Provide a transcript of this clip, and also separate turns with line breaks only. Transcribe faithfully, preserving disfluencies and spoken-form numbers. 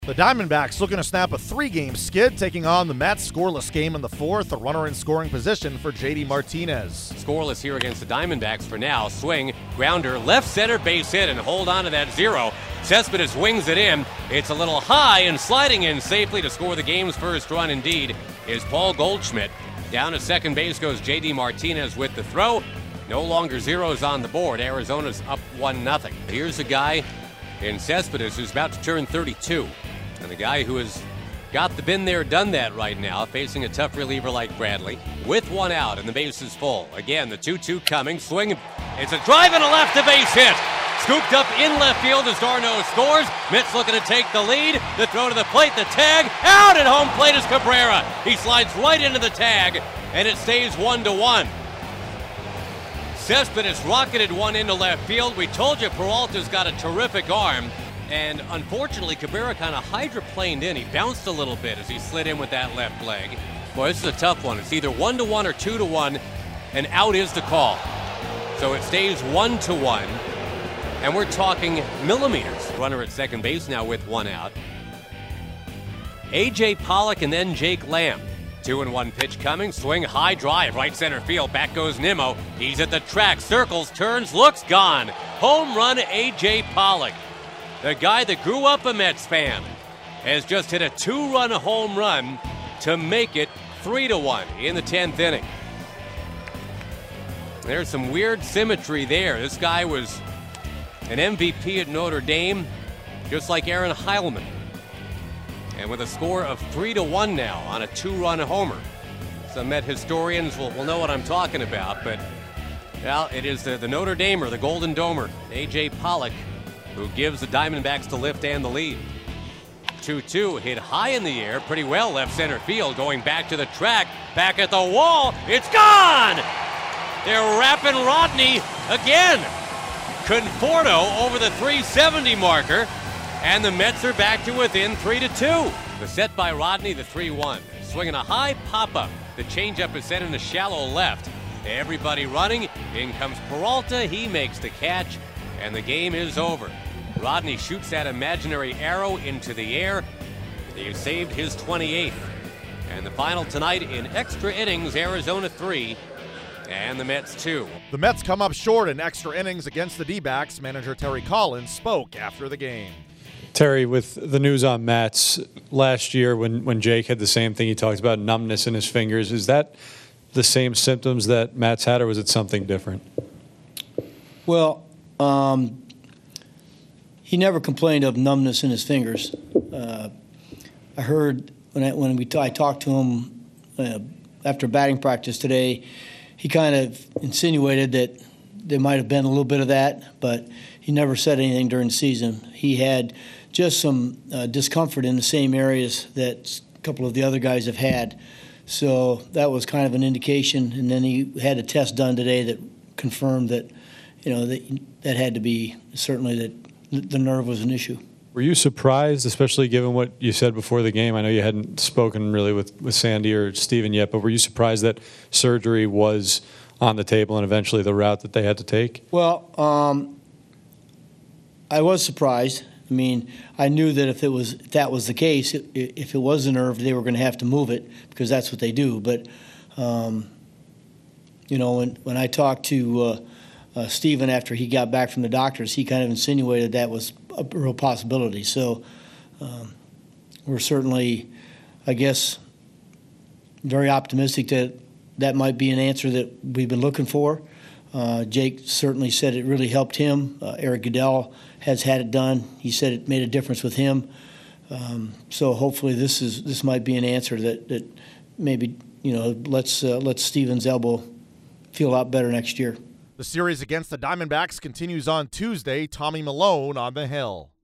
The Diamondbacks looking to snap a three-game skid, taking on the Mets. Scoreless game in the fourth. A runner in scoring position for J D Martinez.
Scoreless here against the Diamondbacks for now. Swing, grounder, left center, base hit, and hold on to that zero. Cespedes wings it in. It's a little high, and sliding in safely to score the game's first run indeed is Paul Goldschmidt. Down at second base goes J D Martinez with the throw. No longer zeros on the board. Arizona's up one nothing. Here's a guy in Cespedes who's about to turn thirty-two. And the guy who has got the been there, done that right now, facing a tough reliever like Bradley. With one out and the base is full. Again, the two two coming. Swing. It's a drive and a left to base hit. Scooped up in left field as d'Arnaud scores. Mets looking to take the lead. The throw to the plate, the tag. Out at home plate is Cabrera. He slides right into the tag, and it stays one to one. Cespedes rocketed one into left field. We told you Peralta's got a terrific arm. And unfortunately, Cabrera kind of hydroplaned in. He bounced a little bit as he slid in with that left leg. Boy, this is a tough one. It's either one to one or two to one, and out is the call. So it stays one to one, and we're talking millimeters. Runner at second base now with one out. A J Pollock and then Jake Lamb. Two and one pitch coming. Swing, high drive, right center field. Back goes Nimmo. He's at the track, circles, turns, looks, gone. Home run, A J Pollock. The guy that grew up a Mets fan has just hit a two-run home run to make it three to one in the tenth inning. There's some weird symmetry there. This guy was an M V P at Notre Dame, just like Aaron Heilman. And with a score of three to one now on a two-run homer. Some Met historians will, will know what I'm talking about, but well, it is the, the Notre Damer, the Golden Domer, A J Pollock, who gives the Diamondbacks the lift and the lead. two two hit high in the air, pretty well left center field, going back to the track, back at the wall, it's gone! They're wrapping Rodney again. Conforto over the three seventy marker, and the Mets are back to within three to two. The set by Rodney, the three one. Swinging a high pop-up. The changeup is set in a shallow left. Everybody running. In comes Peralta. He makes the catch, and the game is over. Rodney shoots that imaginary arrow into the air. He saved his twenty-eighth. And the final tonight in extra innings, Arizona three and the Mets two.
The Mets come up short in extra innings against the D-backs. Manager Terry Collins spoke after the game.
Terry, with the news on Matz last year when, when Jake had the same thing, he talked about numbness in his fingers. Is that the same symptoms that Matz had, or was it something different?
Well, um, he never complained of numbness in his fingers. Uh, I heard when I, when we t- I talked to him uh, after batting practice today, he kind of insinuated that there might have been a little bit of that, but he never said anything during the season. He had just some uh, discomfort in the same areas that a couple of the other guys have had. So that was kind of an indication. And then he had a test done today that confirmed that, you know, that that had to be certainly that the nerve was an issue.
Were you surprised, especially given what you said before the game? I know you hadn't spoken really with, with Sandy or Steven yet, but were you surprised that surgery was on the table and eventually the route that they had to take?
Well, um, I was surprised. I mean, I knew that if it was if that was the case, if it was a nerve, they were going to have to move it because that's what they do. But um, you know, when when I talked to uh, uh, Steven after he got back from the doctors, he kind of insinuated that was a real possibility. So um, we're certainly, I guess, very optimistic that that might be an answer that we've been looking for. Uh, Jake certainly said it really helped him. Uh, Eric Goodell has had it done. He said it made a difference with him. Um, so hopefully this is this might be an answer that, that maybe you know lets uh, lets Steven's elbow feel a lot better next year.
The series against the Diamondbacks continues on Tuesday. Tommy Malone on the hill.